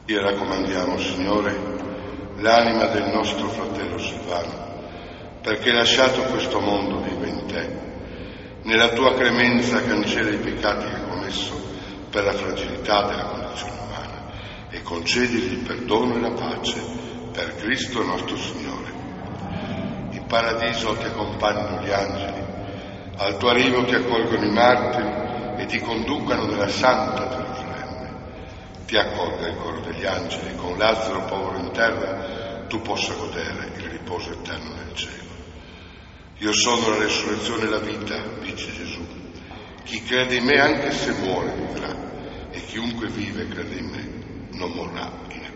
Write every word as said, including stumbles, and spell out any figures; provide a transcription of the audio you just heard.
E raccomandiamo, Signore, l'anima del nostro fratello Silvano, perché lasciato questo mondo vive in Te. Nella Tua clemenza cancella i peccati che ha commesso per la fragilità della condizione umana e concedili il perdono e la pace per Cristo nostro Signore. In paradiso ti accompagnano gli angeli, al tuo arrivo ti accolgono i martiri e ti conducano nella santa Gerusalemme. Ti accolga il coro degli angeli e con Lazzaro povero in terra tu possa godere il riposo eterno nel cielo. Io sono la resurrezione e la vita, dice Gesù. Chi crede in me anche se muore vivrà, e chiunque vive e crede in me non morrà in